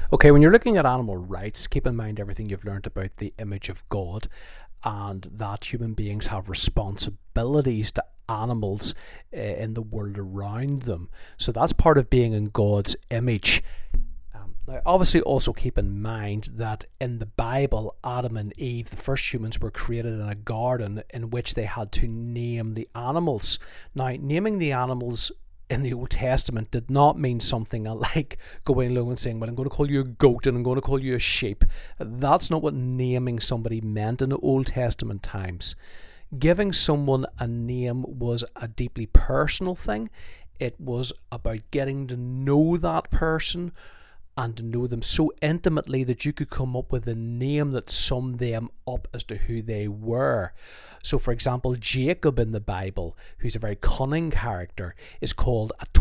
Okay, when you're looking at animal rights, keep in mind everything you've learned about the image of God and that human beings have responsibilities to animals in the world around them. So that's part of being in God's image. Now, obviously, also keep in mind that in the Bible, Adam and Eve, the first humans, were created in a garden in which they had to name the animals. Now, naming the animals in the Old Testament did not mean something like going along and saying, well, I'm going to call you a goat and I'm going to call you a sheep. That's not what naming somebody meant in the Old Testament times. Giving someone a name was a deeply personal thing. It was about getting to know that person and to know them so intimately that you could come up with a name that summed them up as to who they were. So, for example, Jacob in the Bible, who's a very cunning character, is called a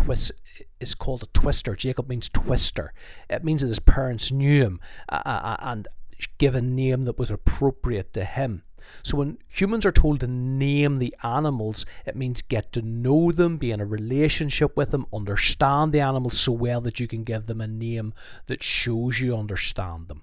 twister. Jacob means twister. It means that his parents knew him and gave a name that was appropriate to him. So when humans are told to name the animals, it means get to know them, be in a relationship with them, understand the animals so well that you can give them a name that shows you understand them.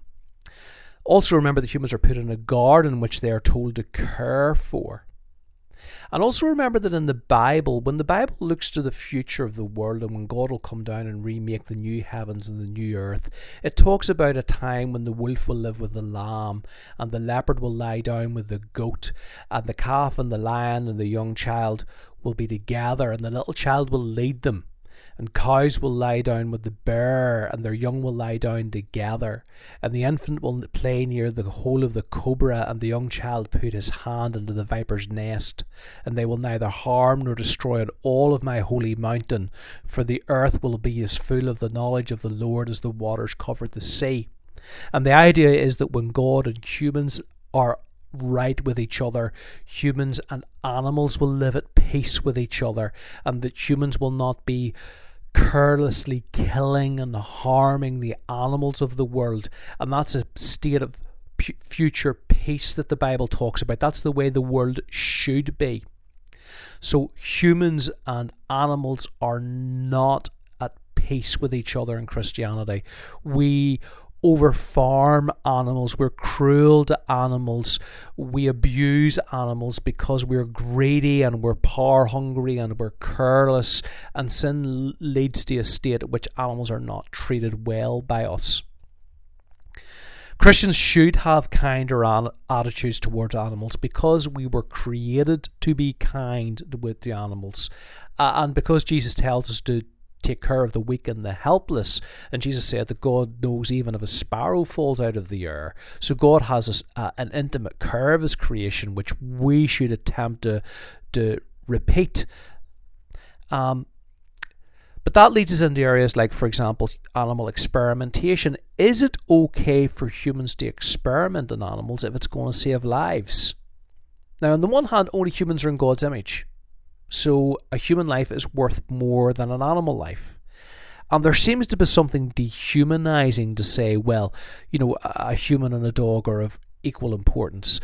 Also remember that humans are put in a garden which they are told to care for. And also remember that in the Bible, when the Bible looks to the future of the world and when God will come down and remake the new heavens and the new earth, it talks about a time when the wolf will live with the lamb and the leopard will lie down with the goat and the calf and the lion and the young child will be together and the little child will lead them. And cows will lie down with the bear, and their young will lie down together. And the infant will play near the hole of the cobra, and the young child put his hand into the viper's nest. And they will neither harm nor destroy on all of my holy mountain, for the earth will be as full of the knowledge of the Lord as the waters cover the sea. And the idea is that when God and humans are right with each other, humans and animals will live at peace with each other, and that humans will not be carelessly killing and harming the animals of the world. And that's a state of future peace that the Bible talks about. That's the way the world should be. So humans and animals are not at peace with each other in Christianity. We overfarm animals, we're cruel to animals, we abuse animals because we're greedy and we're power hungry and we're careless, and sin leads to a state at which animals are not treated well by us. Christians should have kinder attitudes towards animals because we were created to be kind with the animals, and because Jesus tells us to take care of the weak and the helpless. And Jesus said that God knows even if a sparrow falls out of the air. So God has an intimate care of his creation, which we should attempt to repeat. But that leads us into areas like, for example, animal experimentation. Is it okay for humans to experiment on animals if it's going to save lives? Now, on the one hand, only humans are in God's image. So a human life is worth more than an animal life. And there seems to be something dehumanizing to say, well, a human and a dog are of equal importance.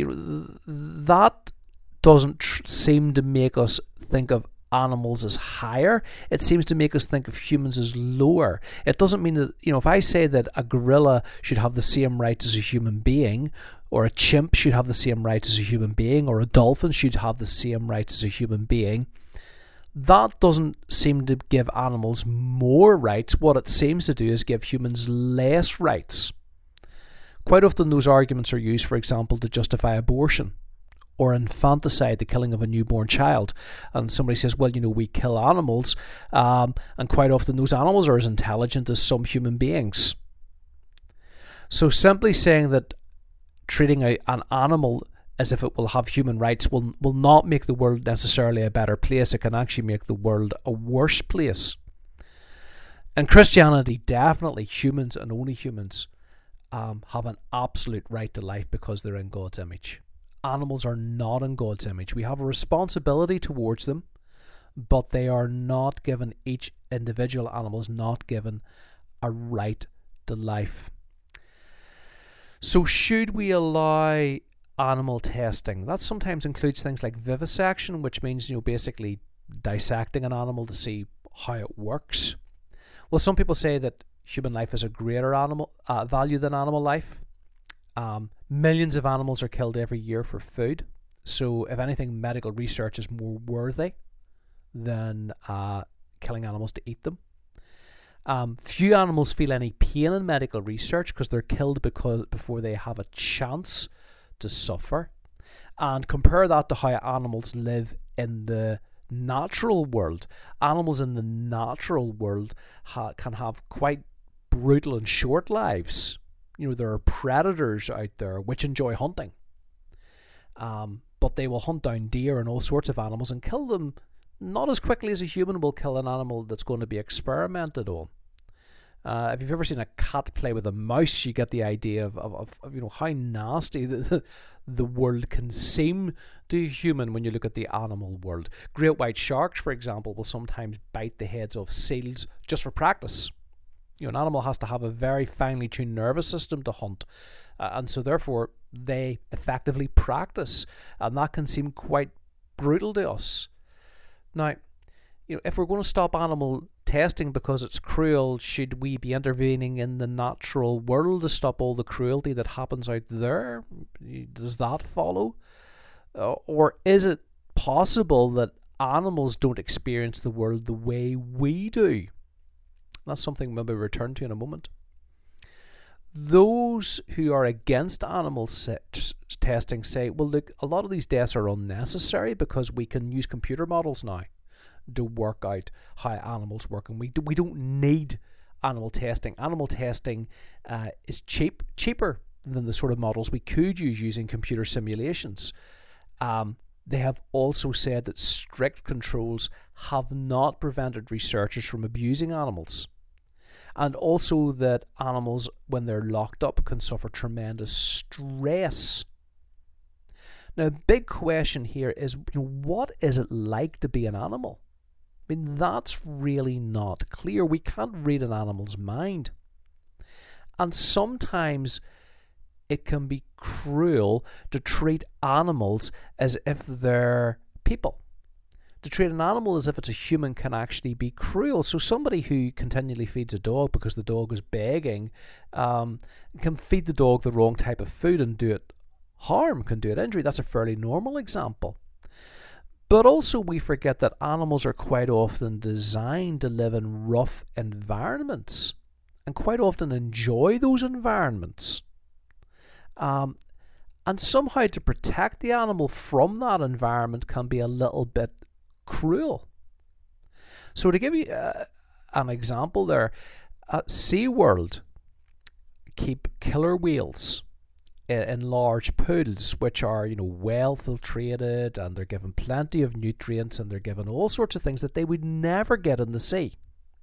That doesn't seem to make us think of animals as higher. It seems to make us think of humans as lower. It doesn't mean that, if I say that a gorilla should have the same rights as a human being, or a chimp should have the same rights as a human being, or a dolphin should have the same rights as a human being, that doesn't seem to give animals more rights. What it seems to do is give humans less rights. Quite often those arguments are used, for example, to justify abortion or infanticide, the killing of a newborn child. And somebody says, well, we kill animals, and quite often those animals are as intelligent as some human beings. So simply saying that treating an animal as if it will have human rights will not make the world necessarily a better place. It can actually make the world a worse place. In Christianity, definitely humans and only humans have an absolute right to life because they're in God's image. Animals are not in God's image. We have a responsibility towards them, but they are not given, each individual animal is not given a right to life. So should we allow animal testing? That sometimes includes things like vivisection, which means, basically dissecting an animal to see how it works. Well, some people say that human life is a greater value than animal life. Millions of animals are killed every year for food. So if anything, medical research is more worthy than killing animals to eat them. Few animals feel any pain in medical research because they're killed before they have a chance to suffer. And compare that to how animals live in the natural world. Animals in the natural world can have quite brutal and short lives. There are predators out there which enjoy hunting. But they will hunt down deer and all sorts of animals and kill them not as quickly as a human will kill an animal that's going to be experimented on. If you've ever seen a cat play with a mouse, you get the idea of how nasty the world can seem to a human when you look at the animal world. Great white sharks, for example, will sometimes bite the heads of seals just for practice. An animal has to have a very finely tuned nervous system to hunt, and so therefore they effectively practice, and that can seem quite brutal to us. Now, if we're going to stop animal testing because it's cruel, should we be intervening in the natural world to stop all the cruelty that happens out there? Does that follow? Or is it possible that animals don't experience the world the way we do? That's something we'll return to in a moment. Those who are against animal testing say, well, look, a lot of these deaths are unnecessary because we can use computer models now to work out how animals work, and we don't need animal testing. Animal testing is cheaper than the sort of models we could use using computer simulations. They have also said that strict controls have not prevented researchers from abusing animals, and also that animals, when they're locked up, can suffer tremendous stress. Now, a big question here is, what is it like to be an animal? I mean, that's really not clear. We can't read an animal's mind. And sometimes it can be cruel to treat animals as if they're people. To treat an animal as if it's a human can actually be cruel. So somebody who continually feeds a dog because the dog is begging can feed the dog the wrong type of food and do it harm, can do it injury. That's a fairly normal example. But also we forget that animals are quite often designed to live in rough environments and quite often enjoy those environments. And somehow to protect the animal from that environment can be a little bit cruel. So to give you an example there, SeaWorld keep killer whales in large pools which are well filtrated, and they're given plenty of nutrients, and they're given all sorts of things that they would never get in the sea.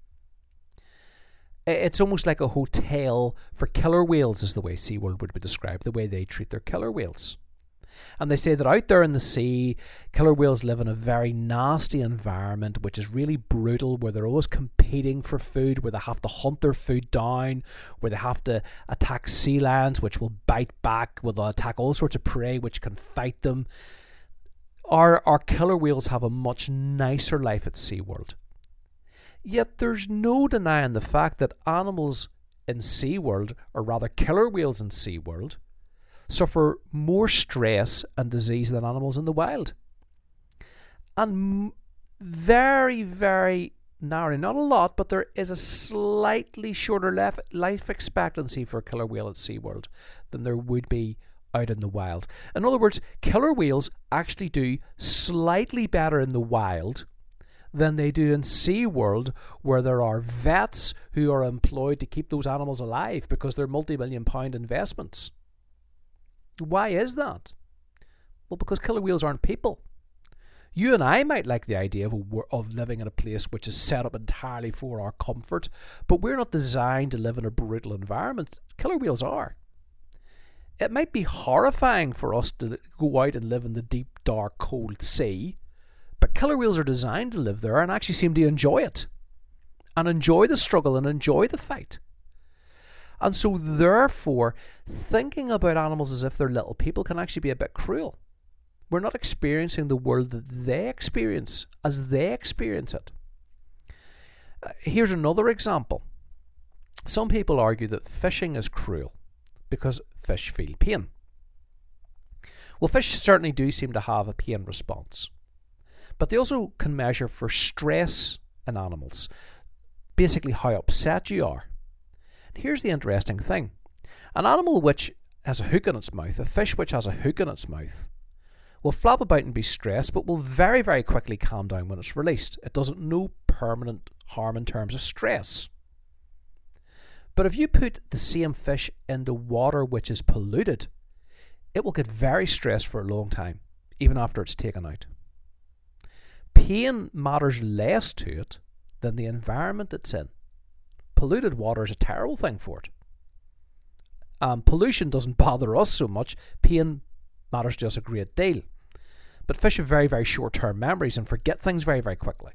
It's almost like a hotel for killer whales is the way SeaWorld would be described, the way they treat their killer whales. And they say that out there in the sea, killer whales live in a very nasty environment, which is really brutal, where they're always competing for food, where they have to hunt their food down, where they have to attack sea lions, which will bite back, will attack all sorts of prey, which can fight them. Our killer whales have a much nicer life at SeaWorld. Yet there's no denying the fact that animals in SeaWorld, or rather killer whales in SeaWorld, suffer more stress and disease than animals in the wild. And very, very narrow, not a lot, but there is a slightly shorter life expectancy for a killer whale at SeaWorld than there would be out in the wild. In other words, killer whales actually do slightly better in the wild than they do in SeaWorld, where there are vets who are employed to keep those animals alive because they're multi-million-pound investments. Why is that? Well, because killer whales aren't people. You and I might like the idea of living in a place which is set up entirely for our comfort, but we're not designed to live in a brutal environment. Killer whales are. It might be horrifying for us to go out and live in the deep, dark, cold sea, but killer whales are designed to live there and actually seem to enjoy it, and enjoy the struggle and enjoy the fight. And so therefore, thinking about animals as if they're little people can actually be a bit cruel. We're not experiencing the world that they experience as they experience it. Here's another example. Some people argue that fishing is cruel because fish feel pain. Well, fish certainly do seem to have a pain response, but they also can measure for stress in animals, basically how upset you are. And here's the interesting thing. An animal which has a hook in its mouth, a fish which has a hook in its mouth, will flap about and be stressed, but will very, very quickly calm down when it's released. It doesn't know permanent harm in terms of stress. But if you put the same fish into water which is polluted, it will get very stressed for a long time, even after it's taken out. Pain matters less to it than the environment it's in. Polluted water is a terrible thing for it. Pollution doesn't bother us so much. Pain matters to us a great deal. But fish have very, very short-term memories and forget things very, very quickly.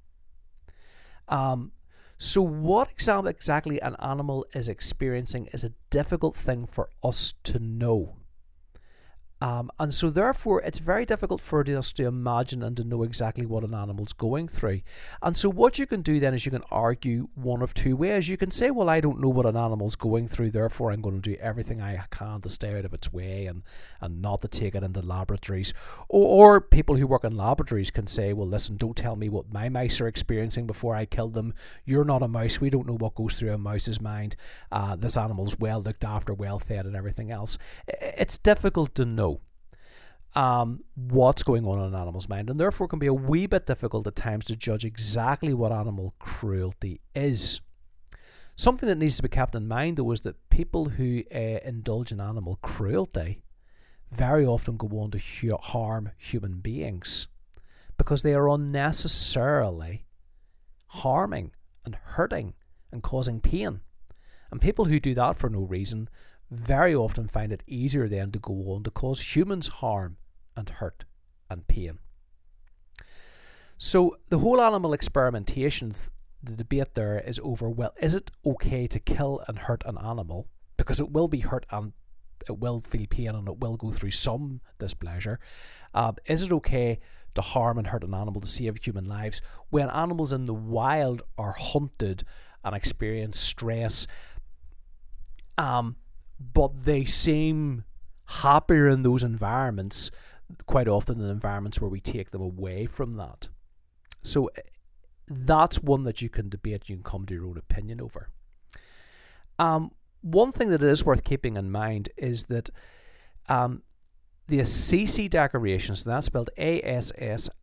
So what exactly an animal is experiencing is a difficult thing for us to know. And so therefore it's very difficult for us to imagine and to know exactly what an animal's going through. And so what you can do then is you can argue one of two ways. You can say, well, I don't know what an animal's going through, therefore I'm going to do everything I can to stay out of its way and not to take it into laboratories. Or people who work in laboratories can say, well, listen, don't tell me what my mice are experiencing before I kill them. You're not a mouse. We don't know what goes through a mouse's mind. This animal's well looked after, well fed and everything else. It's difficult to know what's going on in an animal's mind, and therefore can be a wee bit difficult at times to judge exactly what animal cruelty is. Something that needs to be kept in mind, though, is that people who indulge in animal cruelty very often go on to harm human beings because they are unnecessarily harming and hurting and causing pain. And people who do that for no reason very often find it easier then to go on to cause humans harm and hurt and pain. So the whole animal experimentation, the debate there is over, well, is it okay to kill and hurt an animal? Because it will be hurt and it will feel pain and it will go through some displeasure. Is it okay to harm and hurt an animal to save human lives when animals in the wild are hunted and experience stress? But they seem happier in those environments quite often than environments where we take them away from that. So that's one that you can debate, you can come to your own opinion over. One thing that is worth keeping in mind is that the Assisi Declaration, so that's spelled ASSISI,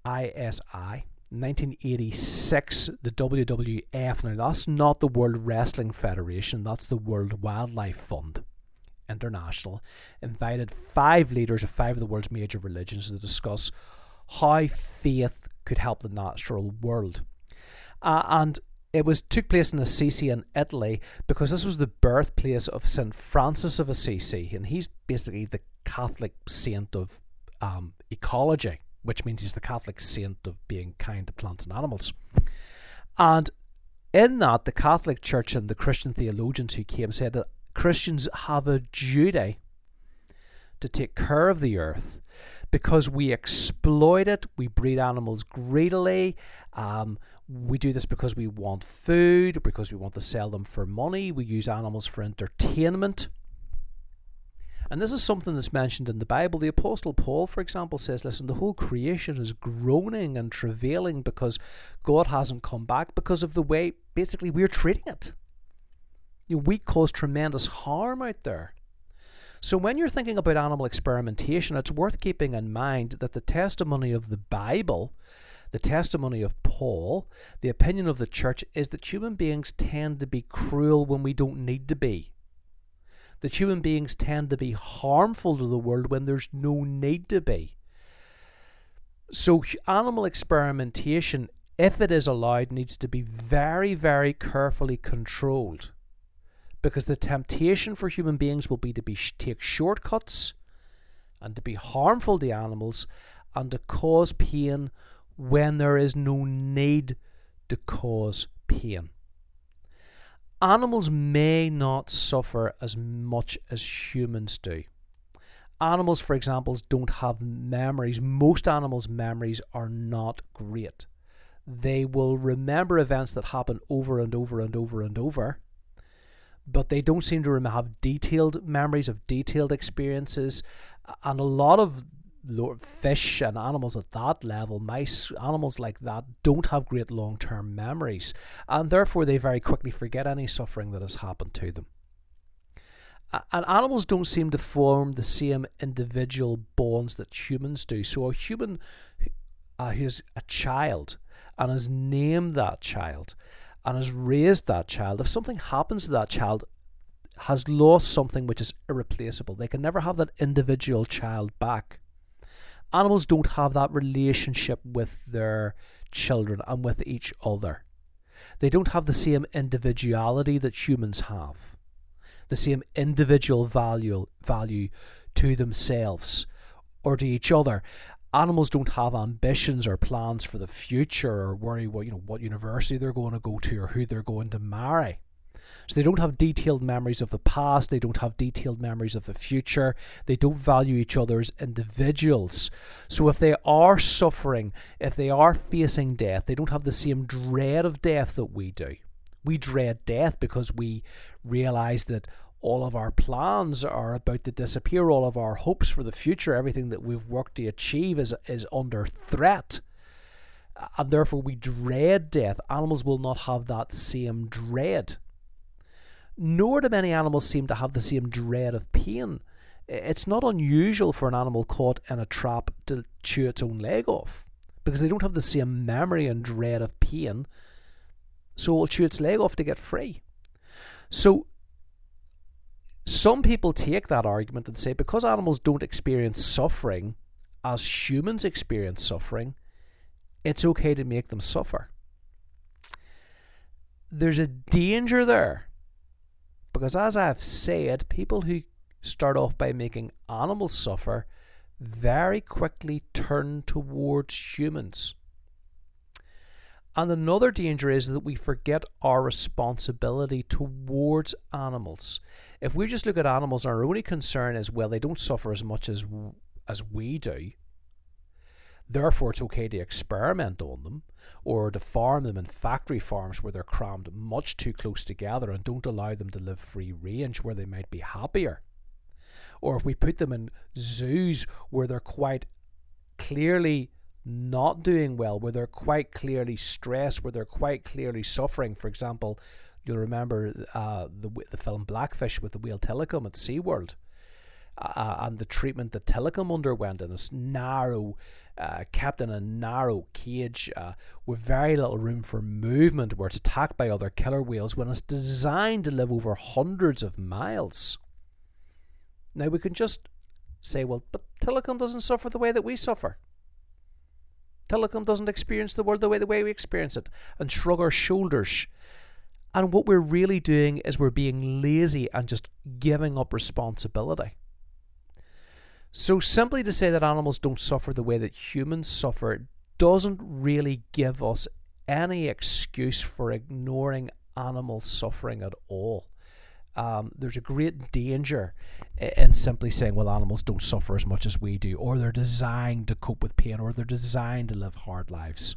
1986, the WWF. Now that's not the World Wrestling Federation, that's the World Wildlife Fund International, invited 5 leaders of 5 of the world's major religions to discuss how faith could help the natural world. And it took place in Assisi in Italy because this was the birthplace of St. Francis of Assisi, and he's basically the Catholic saint of ecology, which means he's the Catholic saint of being kind to plants and animals. And in that, the Catholic Church and the Christian theologians who came said that Christians have a duty to take care of the earth because we exploit it, we breed animals greedily, we do this because we want food, because we want to sell them for money, we use animals for entertainment. And this is something that's mentioned in the Bible. The Apostle Paul, for example, says, listen, the whole creation is groaning and travailing because God hasn't come back because of the way, basically, we're treating it. We cause tremendous harm out there. So when you're thinking about animal experimentation, it's worth keeping in mind that the testimony of the Bible, the testimony of Paul, the opinion of the church is that human beings tend to be cruel when we don't need to be. That human beings tend to be harmful to the world when there's no need to be. So animal experimentation, if it is allowed, needs to be very, very carefully controlled. Because the temptation for human beings will be to take shortcuts and to be harmful to animals and to cause pain when there is no need to cause pain. Animals may not suffer as much as humans do. Animals, for example, don't have memories. Most animals' memories are not great. They will remember events that happen over and over and over and over, but they don't seem to have detailed memories of detailed experiences. And a lot of fish and animals at that level, mice, animals like that, don't have great long-term memories, and therefore they very quickly forget any suffering that has happened to them. And animals don't seem to form the same individual bonds that humans do. So a human who's a child and has named that child and has raised that child, if something happens to that child, has lost something which is irreplaceable. They can never have that individual child back. Animals don't have that relationship with their children and with each other. They don't have the same individuality that humans have, the same individual value to themselves or to each other. Animals don't have ambitions or plans for the future, or worry what university they're going to go to or who they're going to marry. So they don't have detailed memories of the past, they don't have detailed memories of the future, they don't value each other as individuals. So if they are suffering, if they are facing death, they don't have the same dread of death that we do. We dread death because we realise that all of our plans are about to disappear, all of our hopes for the future, everything that we've worked to achieve is under threat. And therefore we dread death. Animals will not have that same dread. Nor do many animals seem to have the same dread of pain. It's not unusual for an animal caught in a trap to chew its own leg off, because they don't have the same memory and dread of pain, so it will chew its leg off to get free. So some people take that argument and say, because animals don't experience suffering as humans experience suffering, it's okay to make them suffer. There's a danger there. Because as I've said, people who start off by making animals suffer very quickly turn towards humans. And another danger is that we forget our responsibility towards animals. If we just look at animals, our only concern is, well, they don't suffer as much as we do, therefore it's okay to experiment on them, or to farm them in factory farms where they're crammed much too close together and don't allow them to live free range where they might be happier. Or if we put them in zoos where they're quite clearly not doing well, where they're quite clearly stressed, where they're quite clearly suffering. For example, you'll remember the film Blackfish with the whale Tilikum at SeaWorld, and the treatment that Tilikum underwent in this narrow, kept in a narrow cage with very little room for movement, where it's attacked by other killer whales when it's designed to live over hundreds of miles. Now we can just say, well, but Tilikum doesn't suffer the way that we suffer. Tilikum doesn't experience the world the way we experience it, and shrug our shoulders. And what we're really doing is we're being lazy and just giving up responsibility. So simply to say that animals don't suffer the way that humans suffer doesn't really give us any excuse for ignoring animal suffering at all. There's a great danger in simply saying, well, animals don't suffer as much as we do, or they're designed to cope with pain, or they're designed to live hard lives.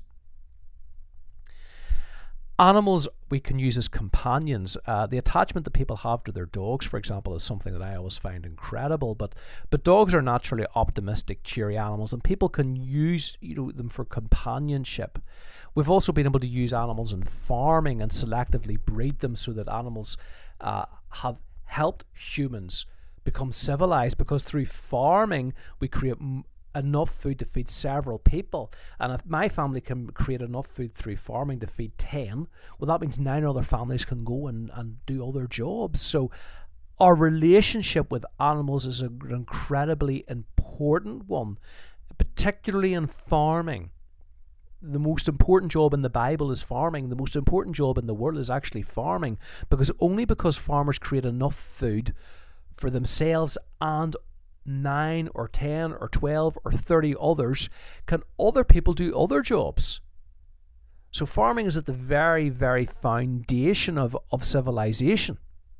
Animals we can use as companions. The attachment that people have to their dogs, for example, is something that I always find incredible. But dogs are naturally optimistic, cheery animals, and people can use them for companionship. We've also been able to use animals in farming and selectively breed them so that animals have helped humans become civilized, because through farming we create enough food to feed several people. And if my family can create enough food through farming to feed 10, well, that means 9 other families can go and do other jobs. So our relationship with animals is an incredibly important one, particularly in farming. The most important job in the Bible is farming. The most important job in the world is actually farming, because only because farmers create enough food for themselves and 9 or 10 or 12 or 30 others can other people do other jobs. So farming is at the very, very foundation of civilization.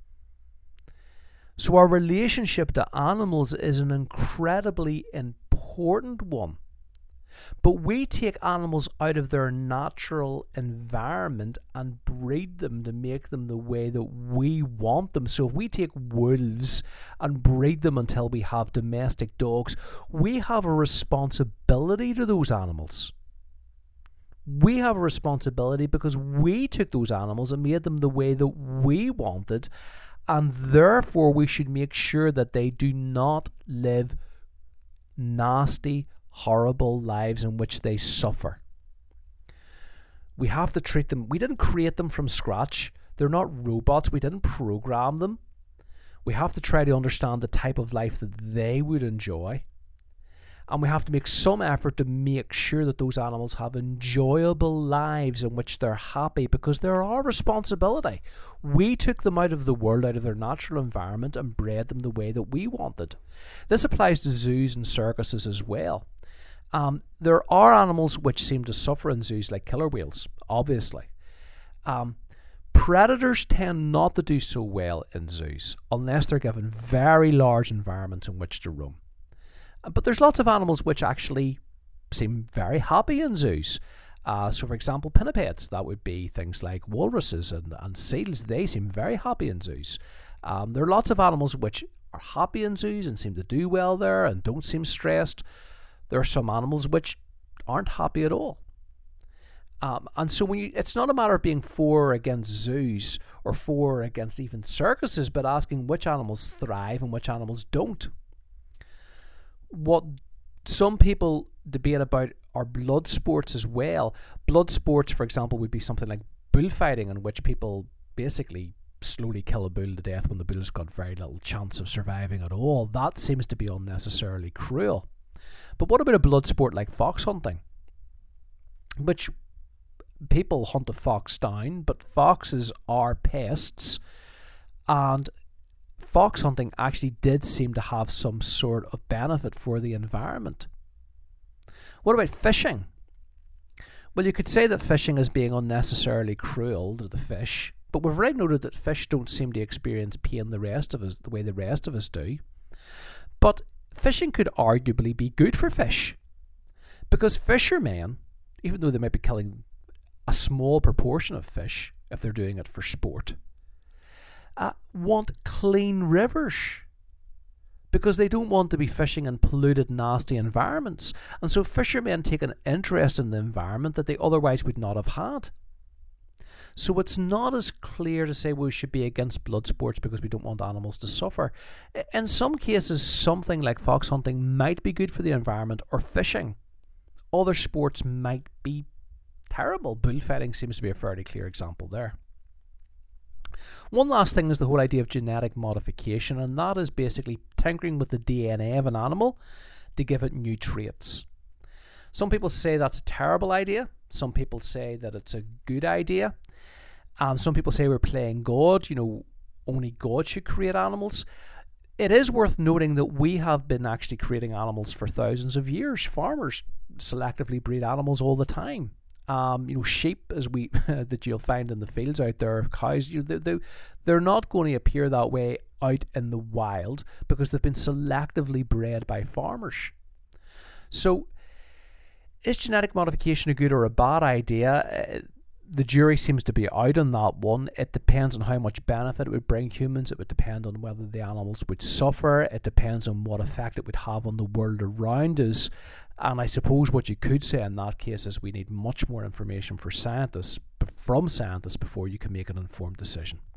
So our relationship to animals is an incredibly important one. But we take animals out of their natural environment and breed them to make them the way that we want them. So if we take wolves and breed them until we have domestic dogs, we have a responsibility to those animals. We have a responsibility because we took those animals and made them the way that we wanted, and therefore we should make sure that they do not live nasty, horrible lives in which they suffer. We have to treat them. We didn't create them from scratch. They're not robots. We didn't program them. We have to try to understand the type of life that they would enjoy. And we have to make some effort to make sure that those animals have enjoyable lives in which they're happy, because they're our responsibility. We took them out of the world, out of their natural environment, and bred them the way that we wanted. This applies to zoos and circuses as well. There are animals which seem to suffer in zoos, like killer whales, obviously. Predators tend not to do so well in zoos unless they're given very large environments in which to roam. But there's lots of animals which actually seem very happy in zoos. So, for example, pinnipeds, that would be things like walruses and seals. They seem very happy in zoos. There are lots of animals which are happy in zoos and seem to do well there and don't seem stressed. There are some animals which aren't happy at all. And so it's not a matter of being for or against zoos or for or against even circuses, but asking which animals thrive and which animals don't. What some people debate about are blood sports as well. Blood sports, for example, would be something like bullfighting, in which people basically slowly kill a bull to death when the bull's got very little chance of surviving at all. That seems to be unnecessarily cruel. But what about a blood sport like fox hunting, which people hunt a fox down, but foxes are pests, and fox hunting actually did seem to have some sort of benefit for the environment. What about fishing? Well, you could say that fishing is being unnecessarily cruel to the fish, but we've already noted that fish don't seem to experience pain the way the rest of us do. But fishing could arguably be good for fish, because fishermen, even though they might be killing a small proportion of fish if they're doing it for sport, want clean rivers, because they don't want to be fishing in polluted, nasty environments. And so fishermen take an interest in the environment that they otherwise would not have had. So it's not as clear to say we should be against blood sports because we don't want animals to suffer. In some cases, something like fox hunting might be good for the environment, or fishing. Other sports might be terrible. Bullfighting seems to be a fairly clear example there. One last thing is the whole idea of genetic modification, and that is basically tinkering with the DNA of an animal to give it new traits. Some people say that's a terrible idea. Some people say that it's a good idea. Some people say we're playing God. Only God should create animals. It is worth noting that we have been actually creating animals for thousands of years. Farmers selectively breed animals all the time. Sheep, as that you'll find in the fields out there, cows, they're not going to appear that way out in the wild because they've been selectively bred by farmers. So, is genetic modification a good or a bad idea? The jury seems to be out on that one. It depends on how much benefit it would bring humans. It would depend on whether the animals would suffer. It depends on what effect it would have on the world around us. And I suppose what you could say in that case is we need much more information from scientists before you can make an informed decision.